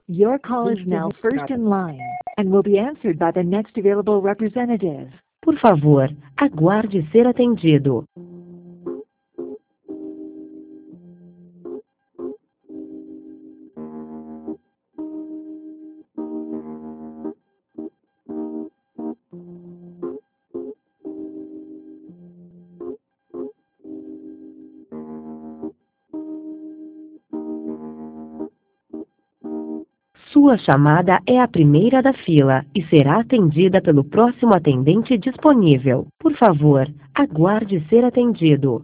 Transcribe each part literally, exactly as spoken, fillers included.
Your call is now first in line and will be answered by the next available representative. Por favor, aguarde ser atendido. Sua chamada é a primeira da fila e será atendida pelo próximo atendente disponível. Por favor, aguarde ser atendido.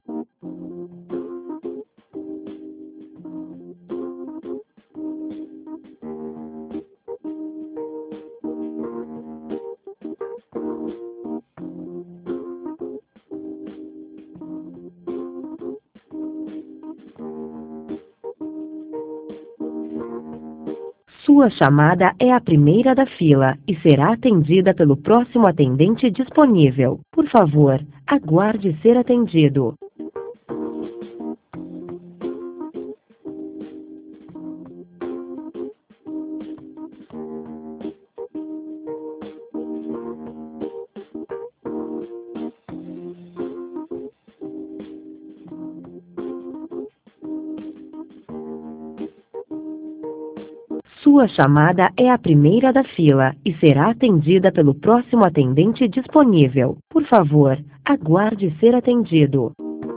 Sua chamada é a primeira da fila e será atendida pelo próximo atendente disponível. Por favor, aguarde ser atendido. Sua chamada é a primeira da fila e será atendida pelo próximo atendente disponível. Por favor, aguarde ser atendido.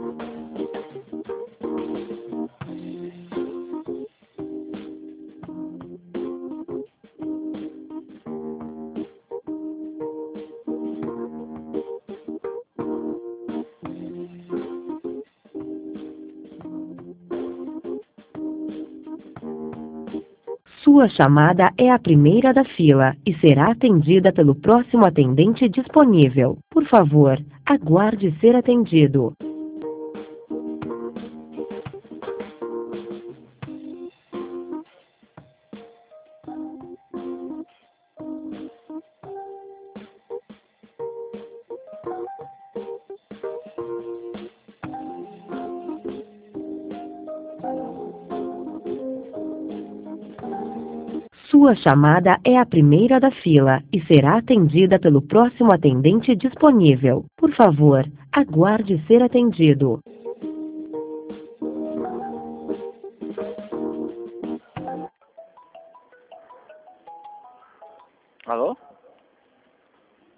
Sua chamada é a primeira da fila e será atendida pelo próximo atendente disponível. Por favor, aguarde ser atendido. Sua chamada é a primeira da fila e será atendida pelo próximo atendente disponível. Por favor, aguarde ser atendido.